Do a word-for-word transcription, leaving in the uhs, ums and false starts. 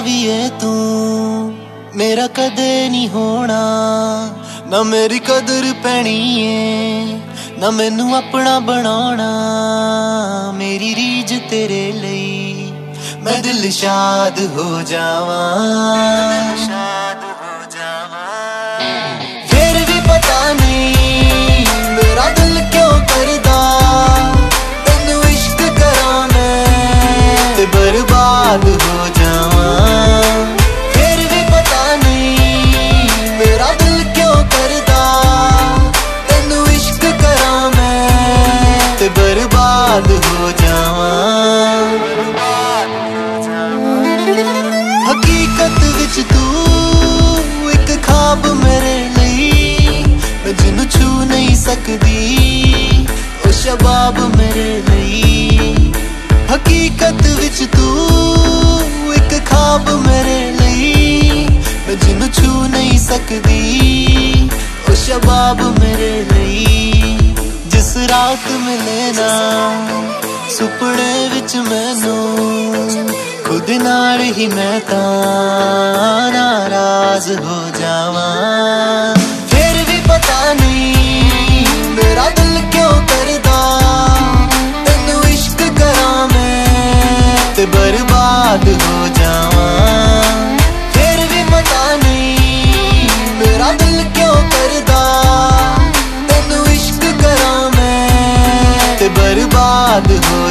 भी है तू मेरा कदे नहीं होना, ना मेरी कदर पैनी है ना मैनू अपना बनाना। मेरी रीज तेरे लिए मैं दिल शाद हो जावा, शाद हो जावा। फिर भी पता नहीं मेरा दिल क्यों करदा तैनू इश्क करा मैं ते बर्बाद हो जावा। फिर भी पता नहीं मेरा दिल क्यों करदा तैनू इश्क करा मैं ते बर्बाद हो जावा। हकीकत विच तू एक ख्वाब मेरे लिए मैं जिन्नू छू नहीं सकदी ओ शबाब मेरे लिए। हकीकत विच तू एक ख्वाब मेरे लिए मैं जिन्नू छू नहीं सकदी ओ शबाब मेरे लिए। जिस रात मिले ना सुपने विच मैनू खुद नाल ही मैं तां नाराज हो जावा। फिर भी पता नहीं मेरा दिल क्यों करदा तैनू इश्क करा मैं ते बर्बाद हो जावा। फिर भी पता नहीं मेरा दिल क्यों करदा तैनू इश्क करा मैं ते बर्बाद हो